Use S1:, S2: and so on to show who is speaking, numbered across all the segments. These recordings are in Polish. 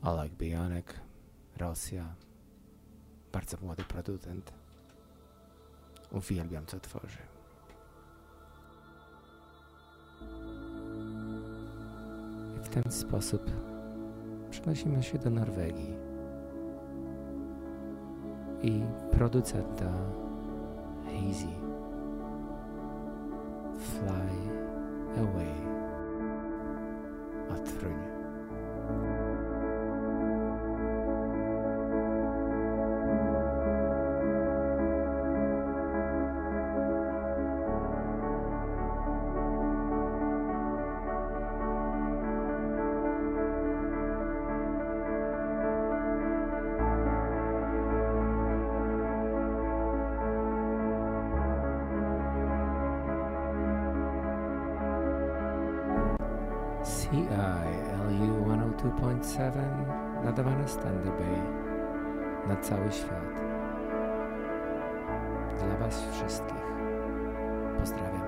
S1: Oleg Bionek, Rosja. Bardzo młody producent. Uwielbiam, co tworzy. I w ten sposób przenosimy się do Norwegii i producenta Hazy Fly Away odfruń. CILU 102.7 nadawane z Thunder Bay na cały świat. Dla Was wszystkich. Pozdrawiam.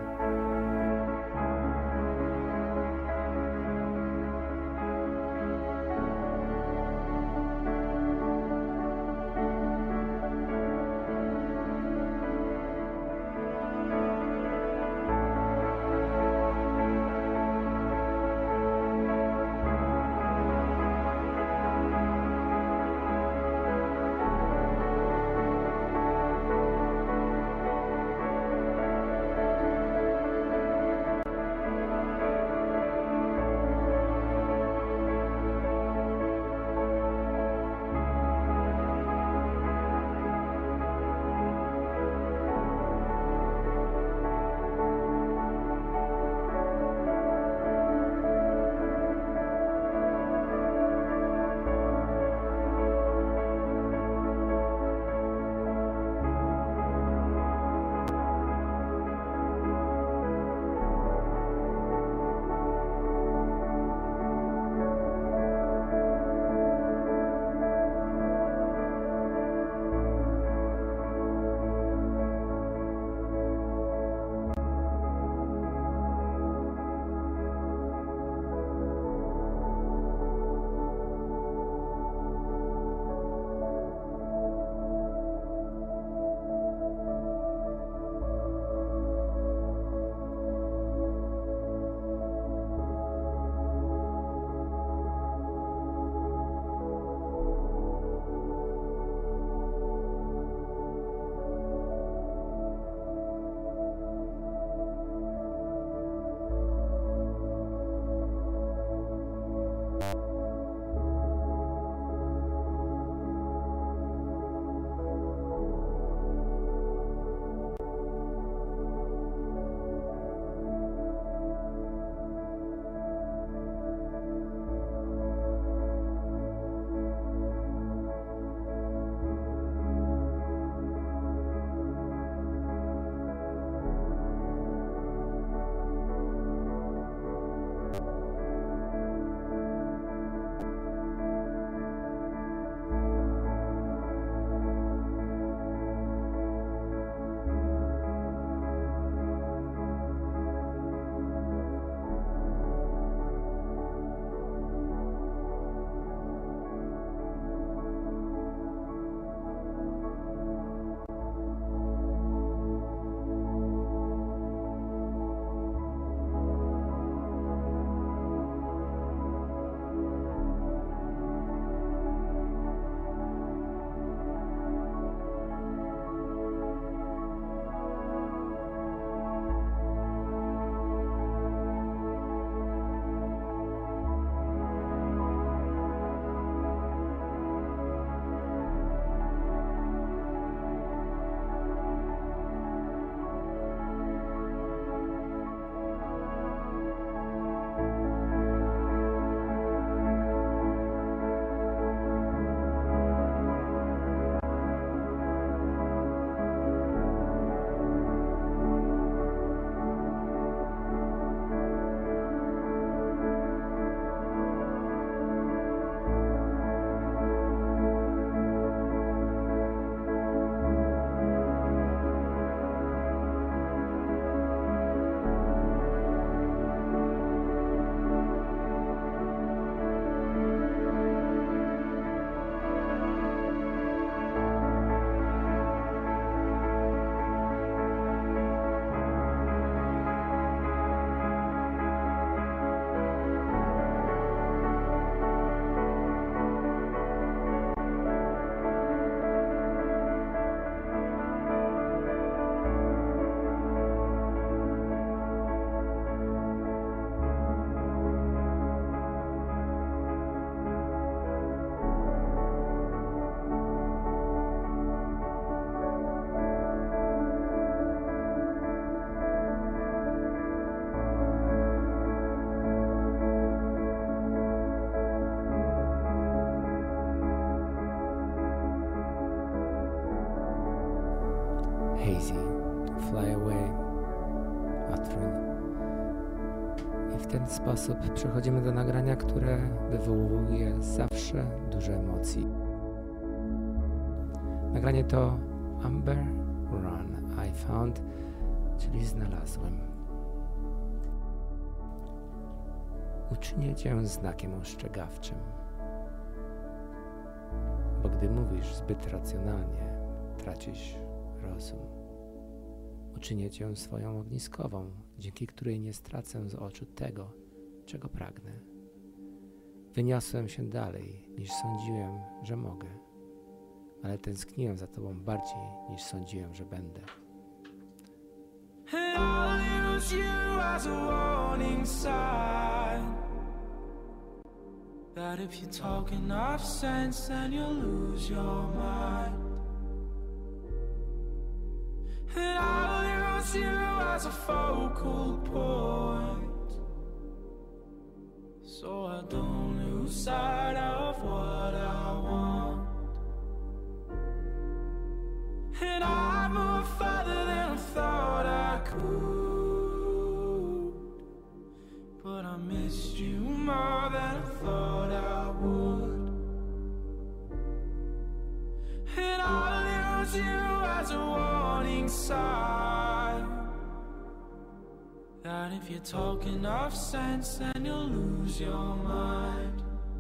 S1: Hazy, Fly Away, Atron. I w ten sposób przechodzimy do nagrania, które wywołuje zawsze dużo emocji. Nagranie to Amber Run, I Found, czyli znalazłem. Uczynię cię znakiem ostrzegawczym, bo gdy mówisz zbyt racjonalnie, tracisz rozum. Uczynię cię swoją ogniskową, dzięki której nie stracę z oczu tego, czego pragnę. Wyniosłem się dalej, niż sądziłem, że mogę, ale tęskniłem za tobą bardziej, niż sądziłem, że będę. I'll use you as a warning sign that if you talk enough sense, then you'll lose your mind. And I'll use you as a focal point, so I don't lose sight of what I want. And I move further than I thought I could, but I missed you more than I thought I would. And I'll use you as a warning sign that if you talk enough sense, then you'll lose your mind.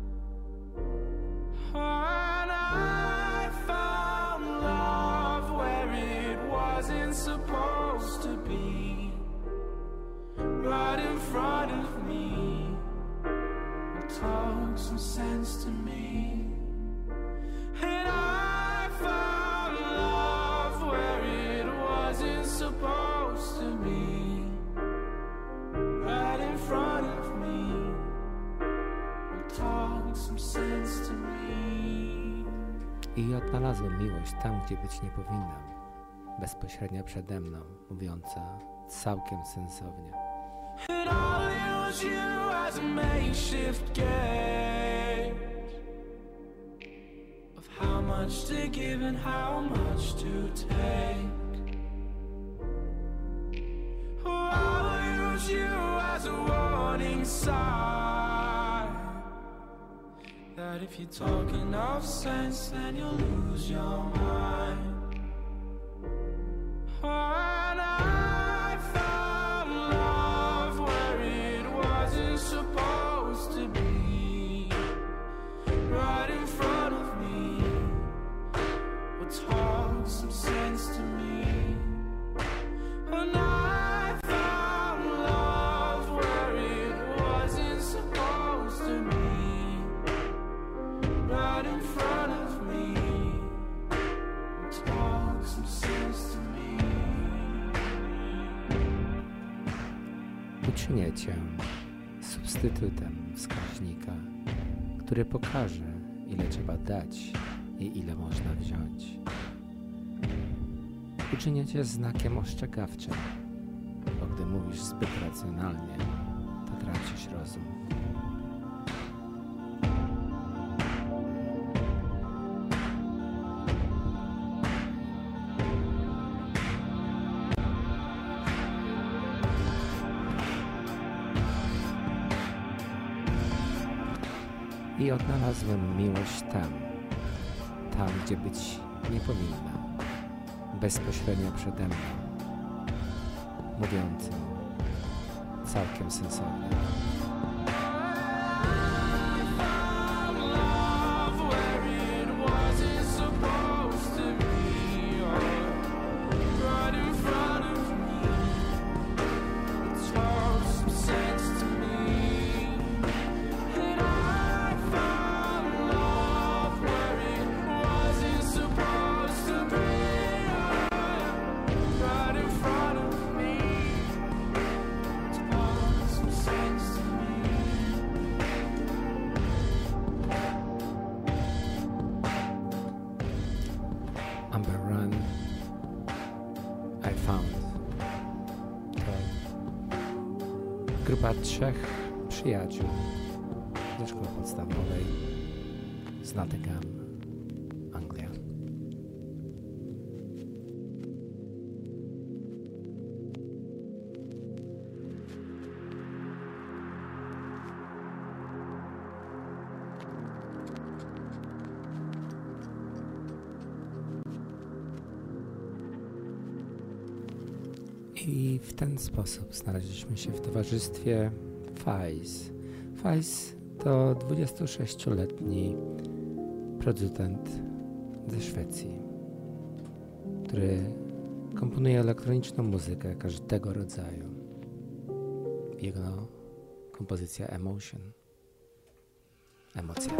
S1: And I found love where it wasn't supposed to be, right in front of me. Talk some sense to me. And I found love where it wasn't supposed to be, right in front of me. Talk some sense to me. I odnalazłem miłość tam, gdzie być nie powinnam, bezpośrednio przede mną, mówiąca całkiem sensownie. And I'll use you as a makeshift gauge of how much to give and how much to take. Oh, I'll use you as a warning sign that if you talk enough sense, then you'll lose your mind. And I found love where it wasn't supposed to be, right in front of me. Well, talk some sense to me. And I found love where it wasn't supposed to be, right in front of me. Talk some sense to me. Uczynię cię substytutem wskaźnika, który pokaże, ile trzeba dać i ile można wziąć. Uczynię cię znakiem ostrzegawczym, bo gdy mówisz zbyt racjonalnie, to tracisz rozum. I odnalazłem miłość tam, gdzie być nie powinna, bezpośrednio przede mną, mówiącym całkiem sensownie. Amber Run, I Found. To grupa 3 przyjaciół ze szkoły podstawowej z Nottingham, Anglia. I w ten sposób znaleźliśmy się w towarzystwie Faiz. Faiz to 26-letni producent ze Szwecji, który komponuje elektroniczną muzykę każdego rodzaju. Jego kompozycja Emotion. Emocja.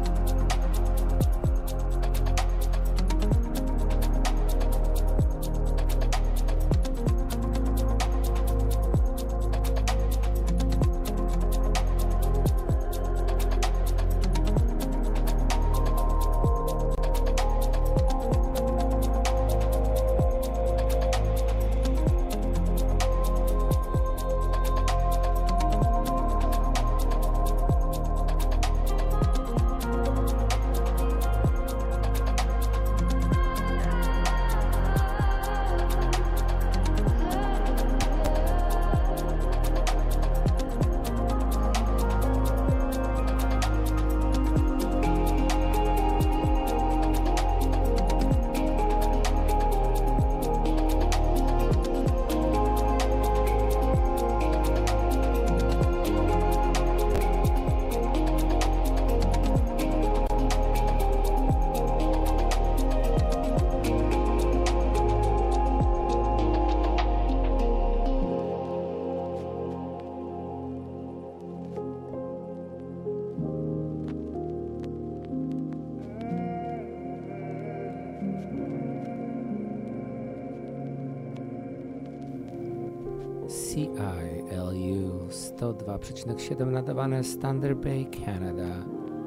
S1: CILU 102,7 nadawane z Thunder Bay, Canada.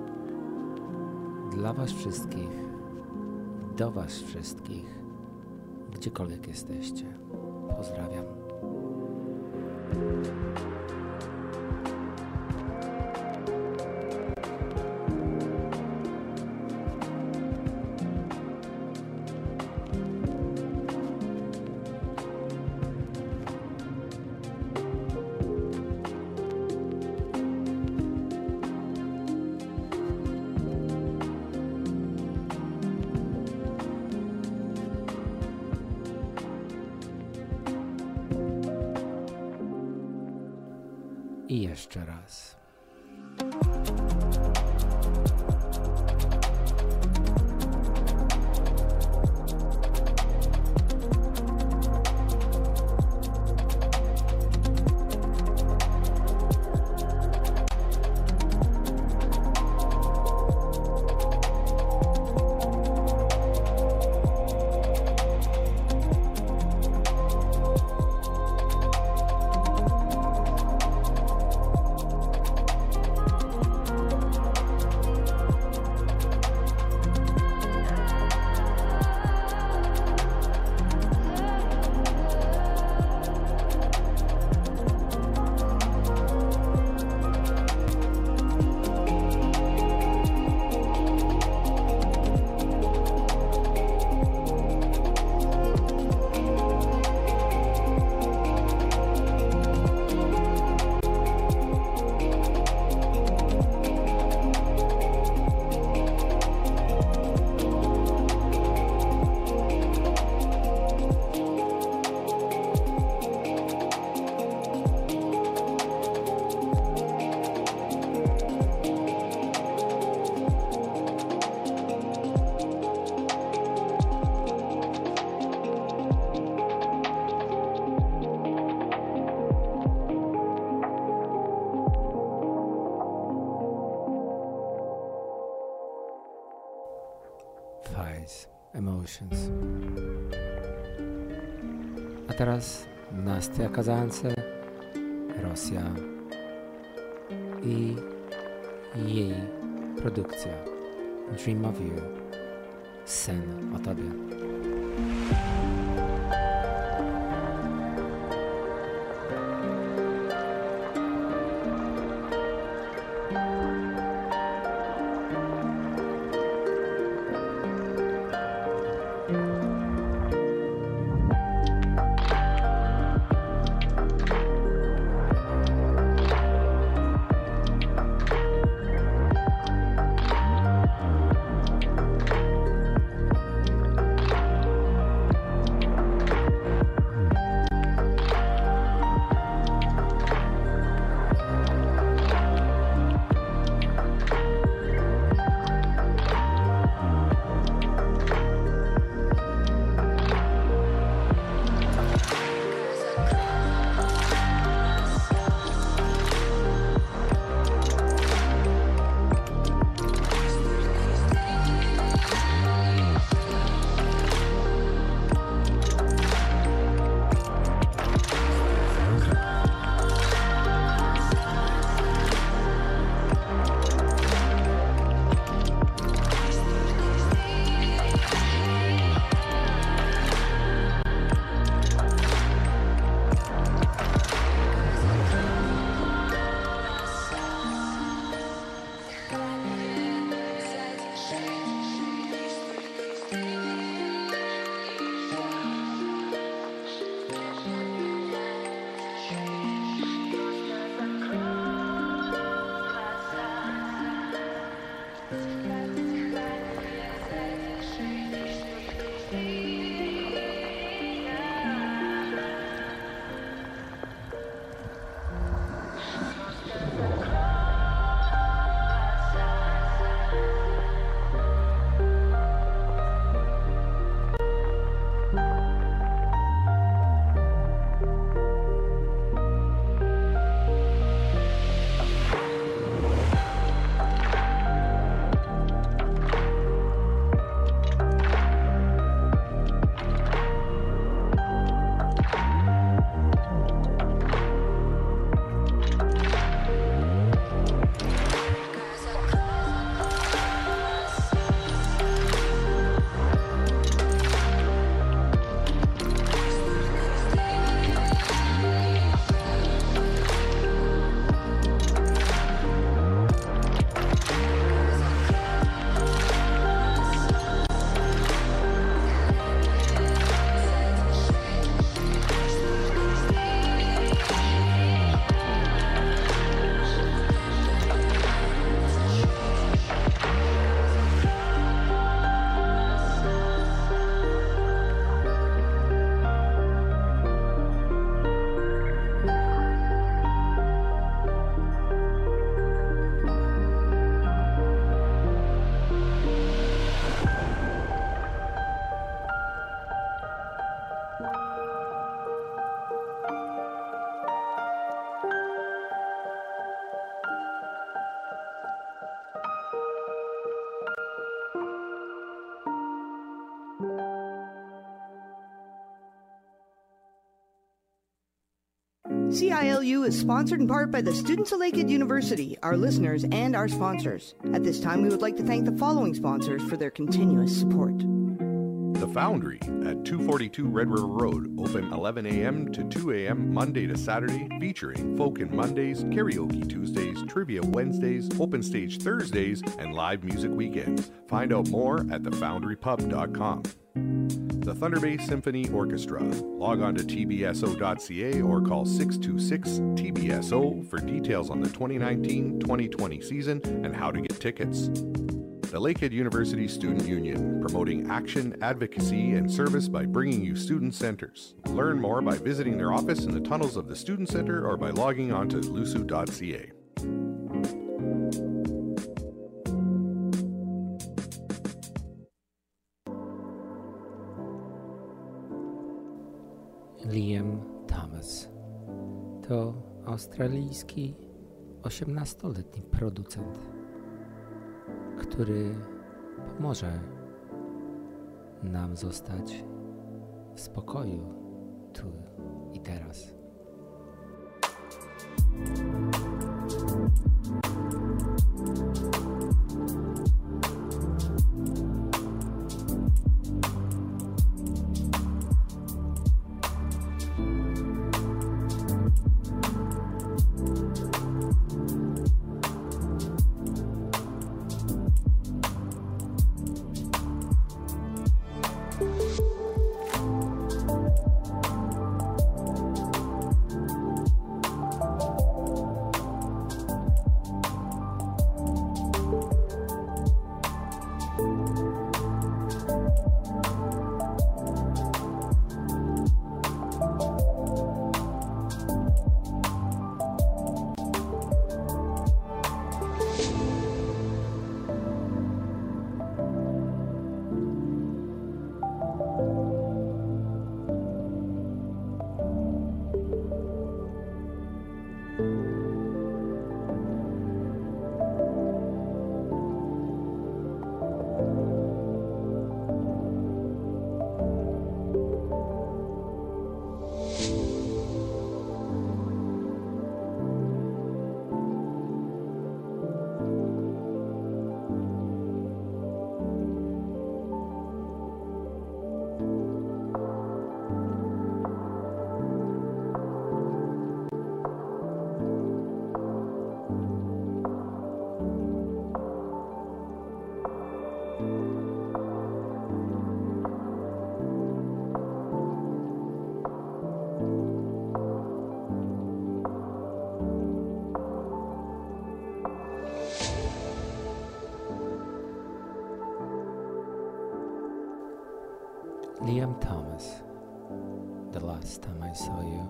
S1: Dla was wszystkich, do was wszystkich, gdziekolwiek jesteście. Pozdrawiam. I jeszcze raz. Faiz, Emotions. A teraz Nastia Kazance, Rosja i jej produkcja Dream of You, sen o tobie.
S2: CILU is sponsored in part by the students of Lakehead University, our listeners, and our sponsors. At this time, we would like to thank the following sponsors for their continuous support.
S3: The Foundry at 242 Red River Road, open 11 a.m. to 2 a.m. Monday to Saturday, featuring folk and Mondays, karaoke Tuesdays, trivia Wednesdays, open stage Thursdays, and live music weekends. Find out more at thefoundrypub.com. The Thunder Bay Symphony Orchestra. Log on to tbso.ca or call 626-TBSO for details on the 2019-2020 season and how to get tickets. The Lakehead University Student Union, promoting action, advocacy, and service by bringing you student centers. Learn more by visiting their office in the tunnels of the Student Center or by logging on to lusu.ca.
S1: Liam Thomas to australijski 18-letni producent, który pomoże nam zostać w spokoju tu i teraz. Liam Thomas, The Last Time I Saw You.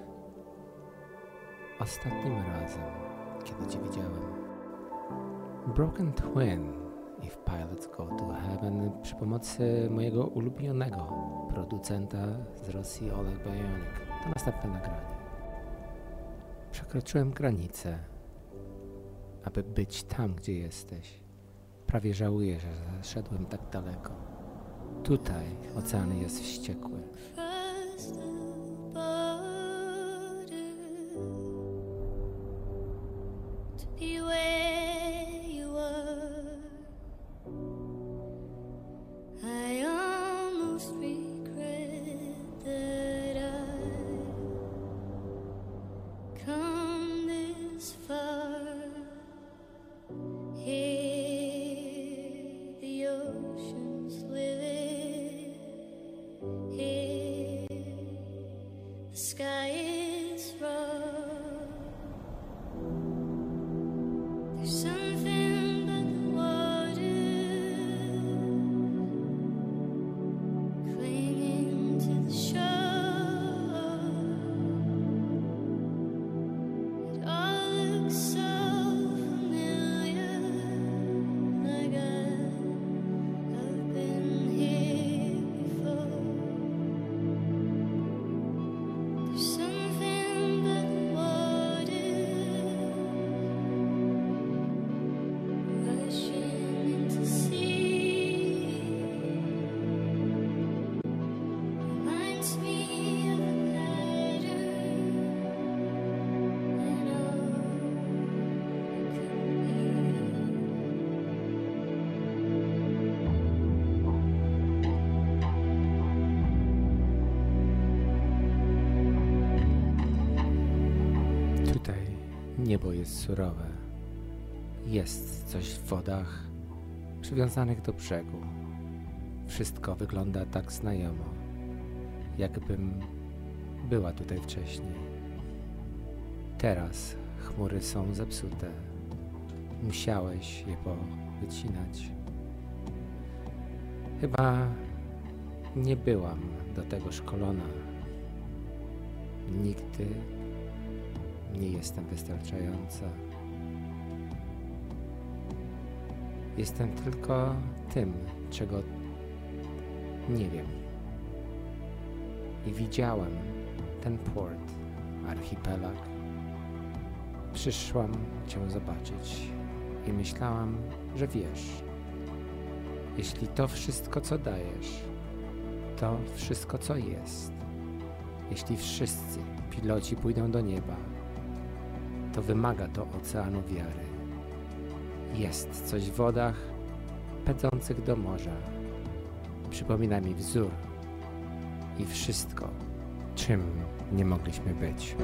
S1: Ostatnim razem, kiedy Cię widziałem. Broken Twin i w Pilots Go to Heaven przy pomocy mojego ulubionego producenta z Rosji, Oleg Bajonik. To następne nagranie. Przekroczyłem granicę, aby być tam, gdzie jesteś. Prawie żałuję, że zaszedłem tak daleko. Tutaj ocean jest wściekły. Niebo jest surowe. Jest coś w wodach przywiązanych do brzegu. Wszystko wygląda tak znajomo, jakbym była tutaj wcześniej. Teraz chmury są zepsute. Musiałeś je powycinać. Chyba nie byłam do tego szkolona. Nigdy nie jestem wystarczająca. Jestem tylko tym, czego nie wiem. I widziałem ten port, archipelag. Przyszłam Cię zobaczyć i myślałam, że wiesz. Jeśli to wszystko, co dajesz, to wszystko, co jest, jeśli wszyscy piloci pójdą do nieba, to wymaga to oceanu wiary. Jest coś w wodach pędzących do morza. Przypomina mi wzór i wszystko, czym nie mogliśmy być.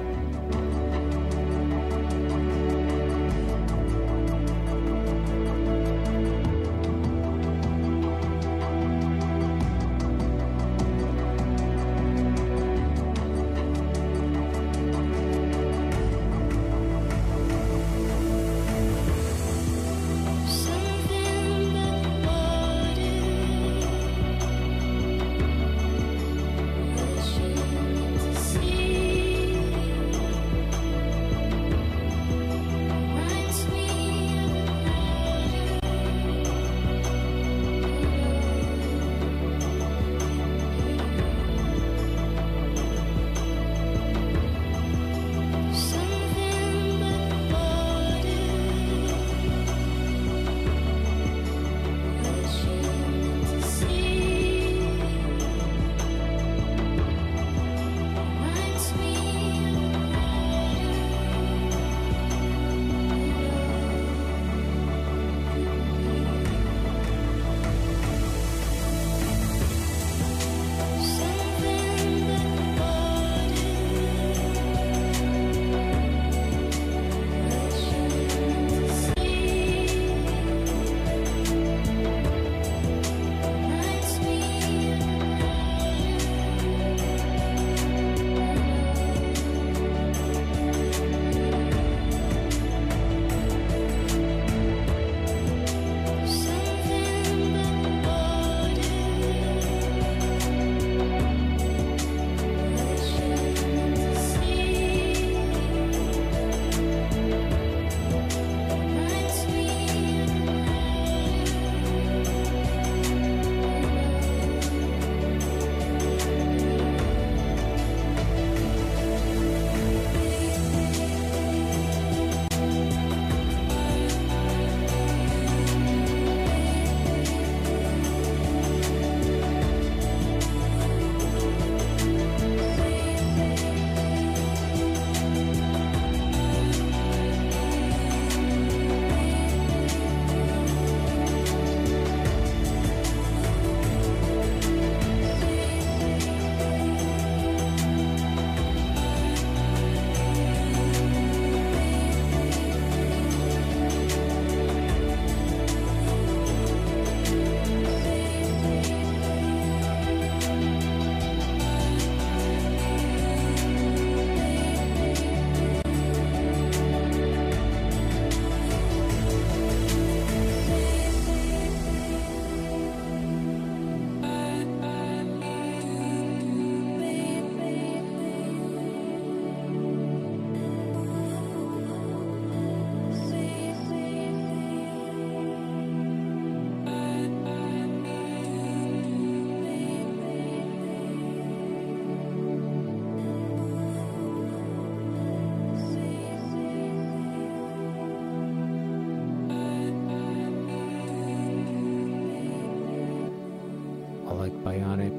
S1: Like Bionic,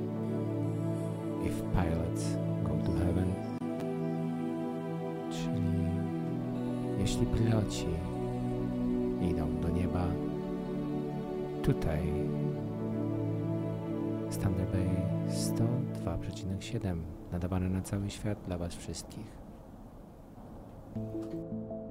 S1: if pilots go to heaven. Czyli jeśli piloci idą do nieba, tutaj Thunder Bay 102,7 nadawane na cały świat dla Was wszystkich.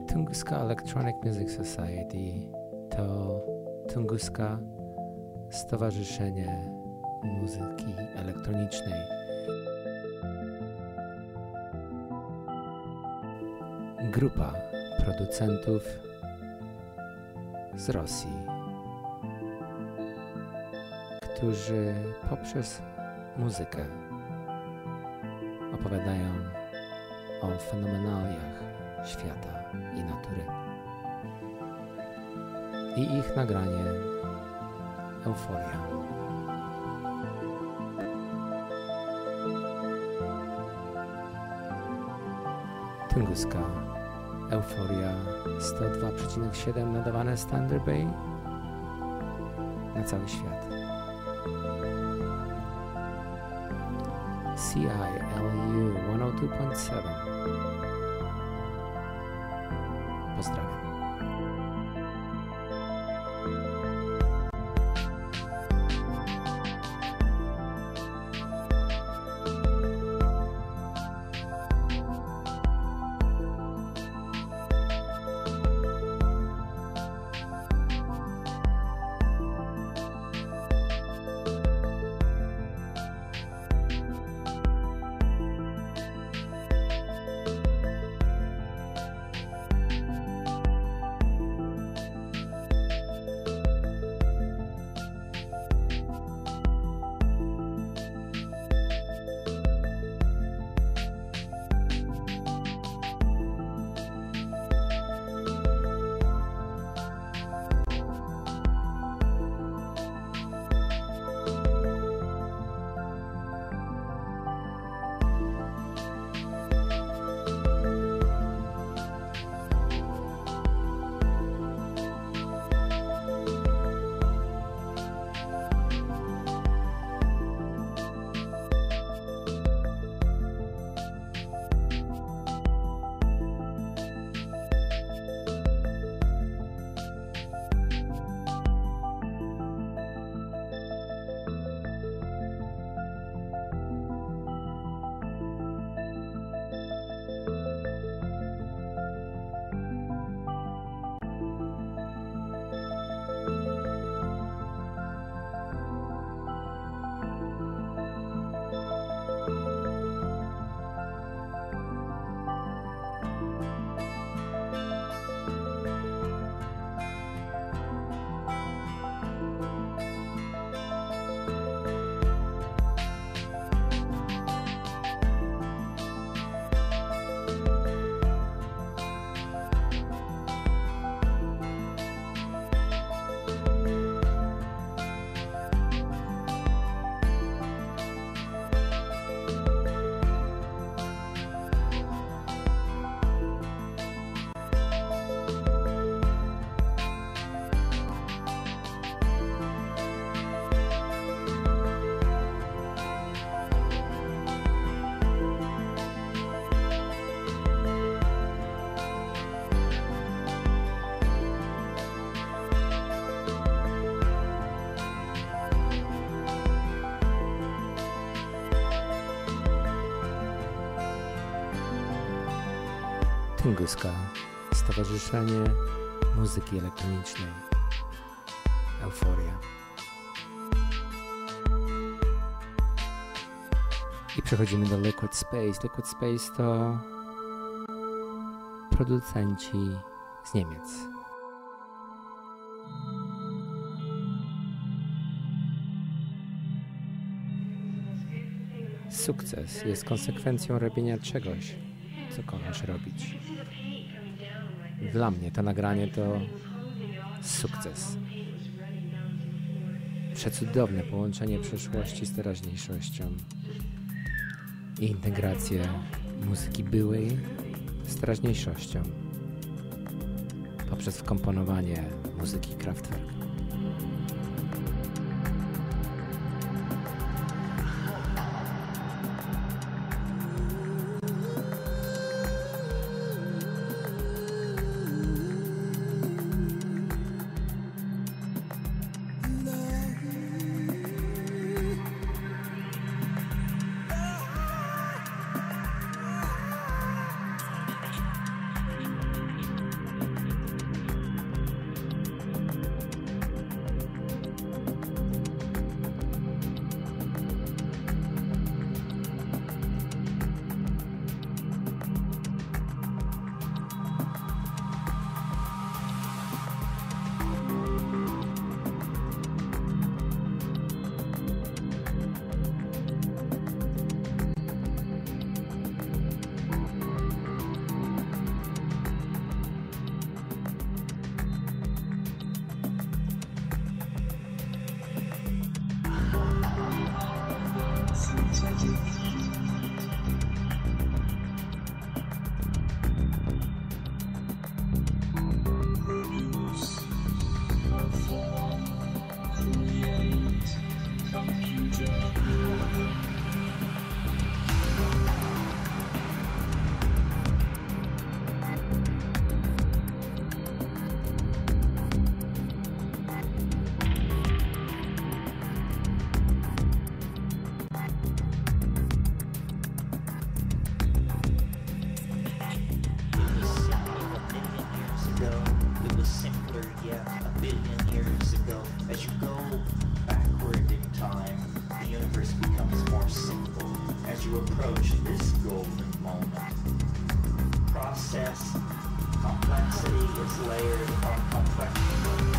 S1: Tunguska Electronic Music Society to Tunguska Stowarzyszenie Muzyki Elektronicznej. Grupa producentów z Rosji, którzy poprzez muzykę opowiadają o fenomenaliach świata i natury. I ich nagranie Euforia. Tunguska Euforia 102,7 nadawane z Thunder Bay na cały świat. CILU 102.7. Pozdrawiam. Tunguska Stowarzyszenie Muzyki Elektronicznej Euforia. I przechodzimy do Liquid Space. Liquid Space to producenci z Niemiec. Sukces jest konsekwencją robienia czegoś, co kochasz robić. Dla mnie to nagranie to sukces. Przecudowne połączenie przeszłości z teraźniejszością i integrację muzyki byłej z teraźniejszością poprzez wkomponowanie muzyki Kraftwerk.
S4: ago, it was simpler yet a billion years ago. As you go backward in time, the universe becomes more simple. As you approach this golden moment, process, complexity is layered upon complexity.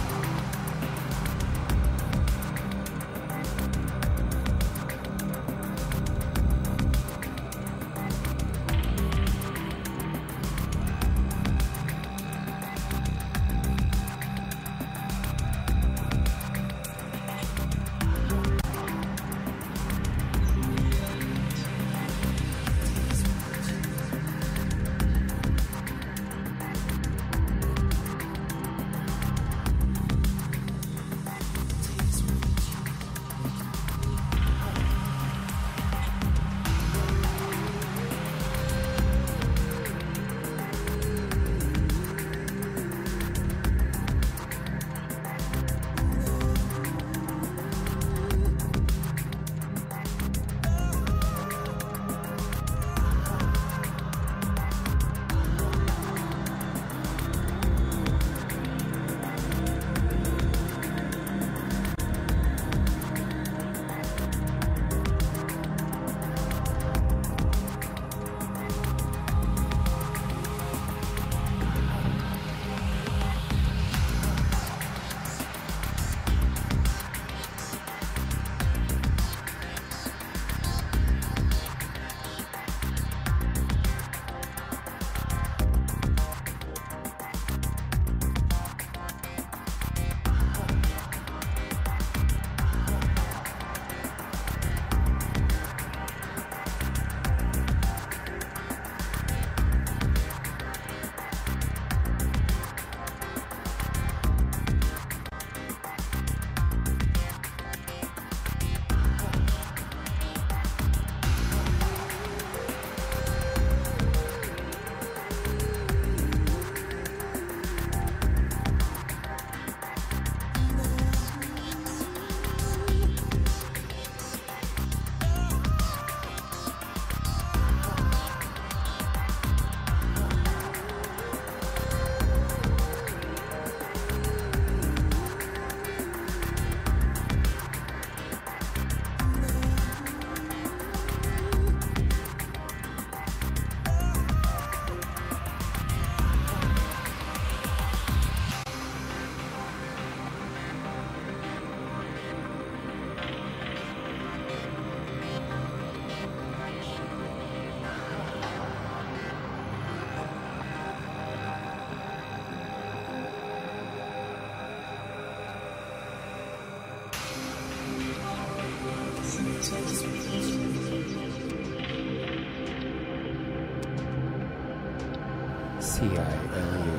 S1: CILU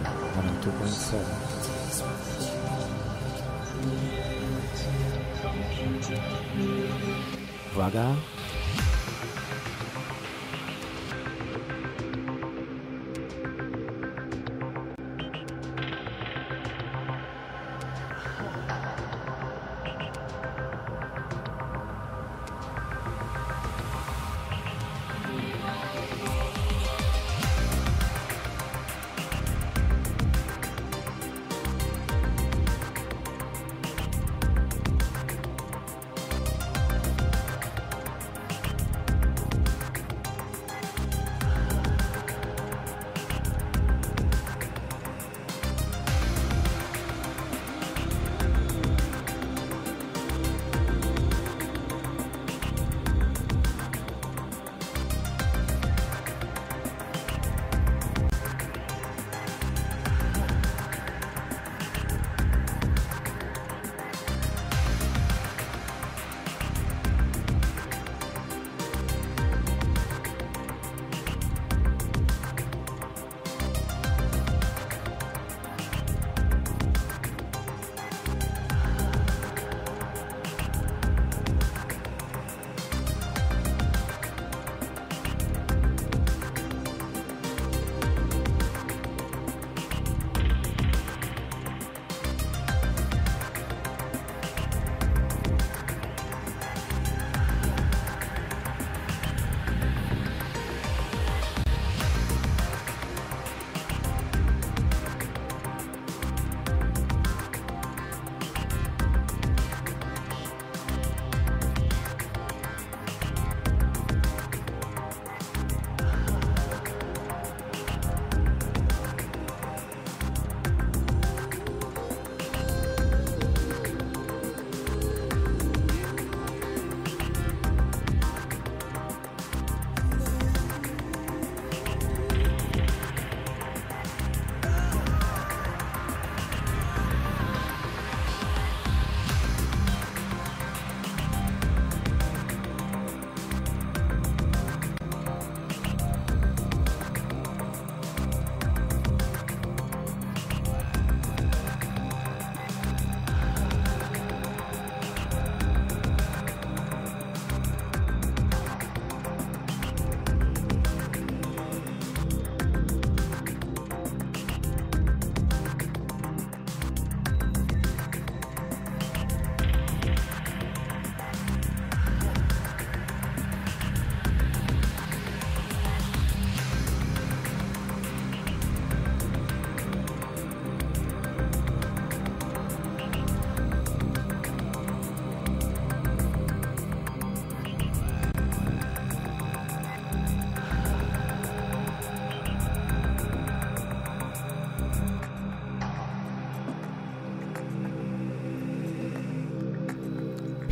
S1: 102.7. Uwaga!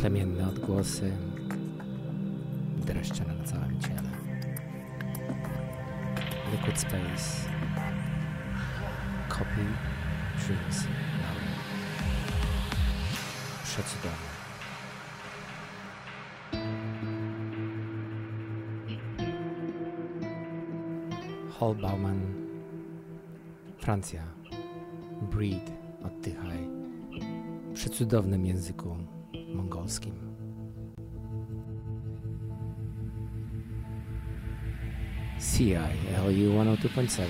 S1: plemienne odgłosy, dreszcze na całym ciele. Liquid Space, Copy Dreams Now. Przecudowne. Hall Bauman, Francja. Breathe, oddychaj. W przecudownym języku mongolskim. CI LU 102.7.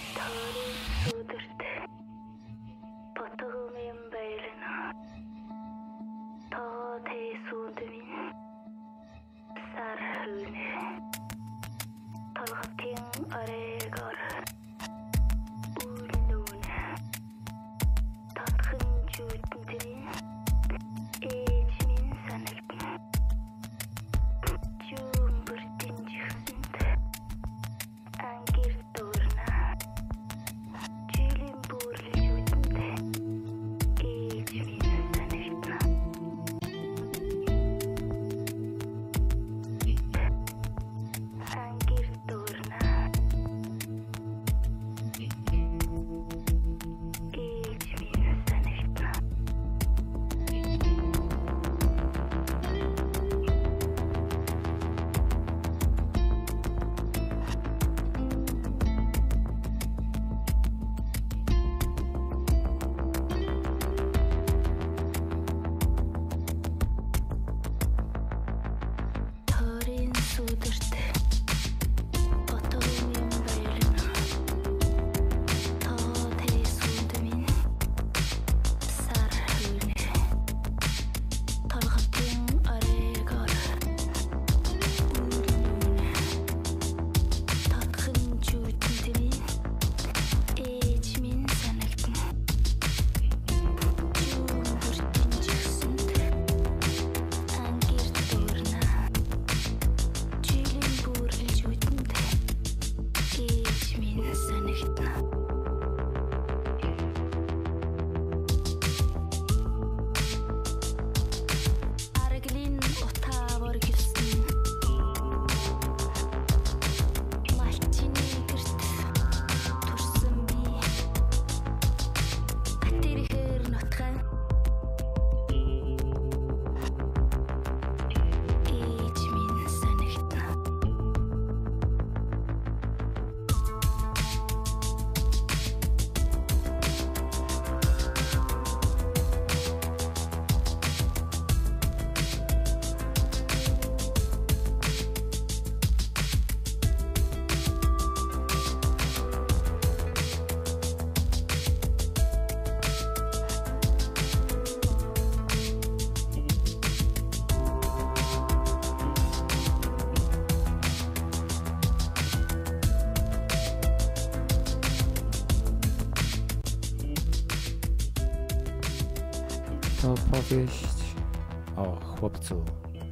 S1: To opowieść o chłopcu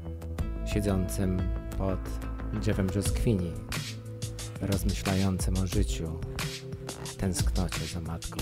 S1: siedzącym pod drzewem brzoskwini, rozmyślającym o życiu, tęsknocie za matką.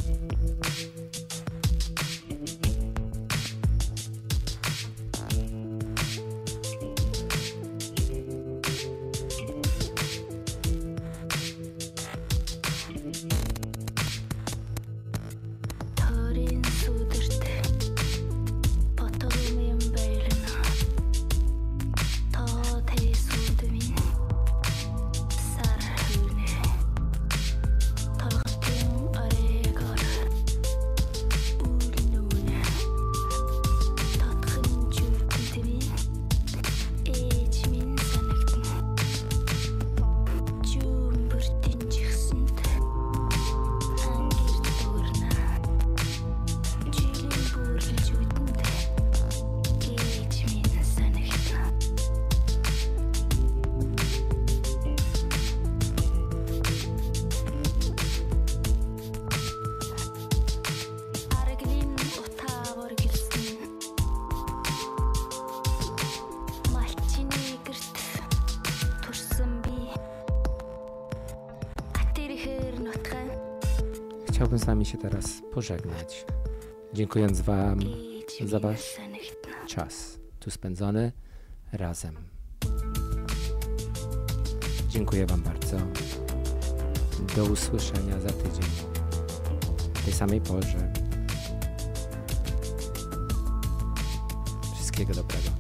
S1: Chciałbym z wami się teraz pożegnać, dziękując wam za wasz czas. tu spędzony razem. Dziękuję Wam bardzo. Do usłyszenia za tydzień. W tej samej porze. Wszystkiego dobrego.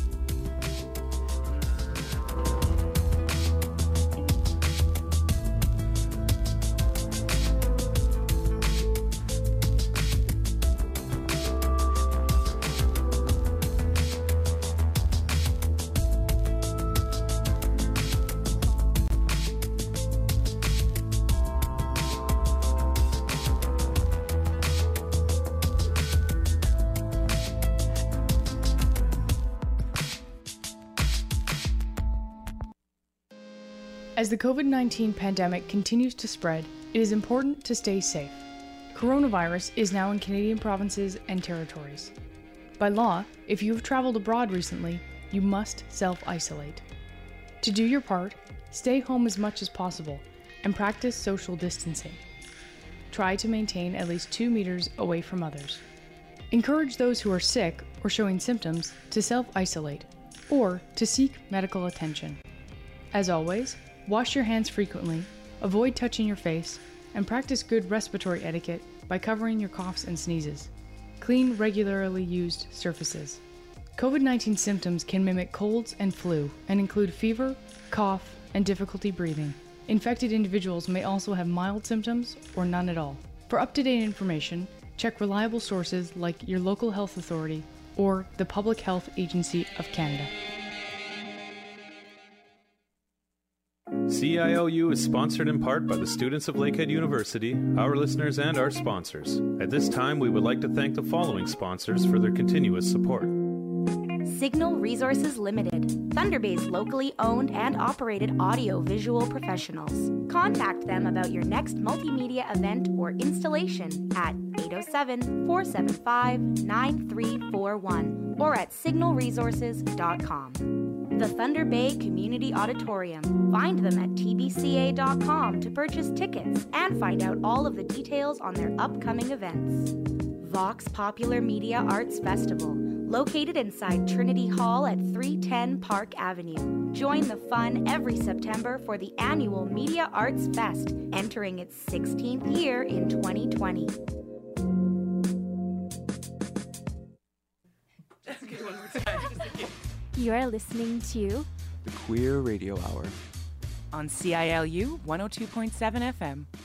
S5: As the COVID-19 pandemic continues to spread, it is important to stay safe. Coronavirus is now in Canadian provinces and territories. By law, if you have traveled abroad recently, you must self-isolate. To do your part, stay home as much as possible and practice social distancing. Try to maintain at least 2 meters away from others. Encourage those who are sick or showing symptoms to self-isolate or to seek medical attention. As always, wash your hands frequently, avoid touching your face, and practice good respiratory etiquette by covering your coughs and sneezes. Clean regularly used surfaces. COVID-19 symptoms can mimic colds and flu and include fever, cough, and difficulty breathing. Infected individuals may also have mild symptoms or none at all. For up-to-date information, check reliable sources like your local health authority or the Public Health Agency of Canada.
S6: CILU is sponsored in part by the students of Lakehead University, our listeners, and our sponsors. At this time, we would like to thank the following sponsors for their continuous support.
S7: Signal Resources Limited, Thunder Bay's locally owned and operated audio-visual professionals. Contact them about your next multimedia event or installation at 807-475-9341 or at signalresources.com. The Thunder Bay Community Auditorium. Find them at tbca.com to purchase tickets and find out all of the details on their upcoming events. Vox Popular Media Arts Festival, located inside Trinity Hall at 310 Park Avenue. Join the fun every September for the annual Media Arts Fest, entering its 16th year in 2020.
S8: You're listening to
S9: The Queer Radio Hour
S10: on CILU 102.7 FM.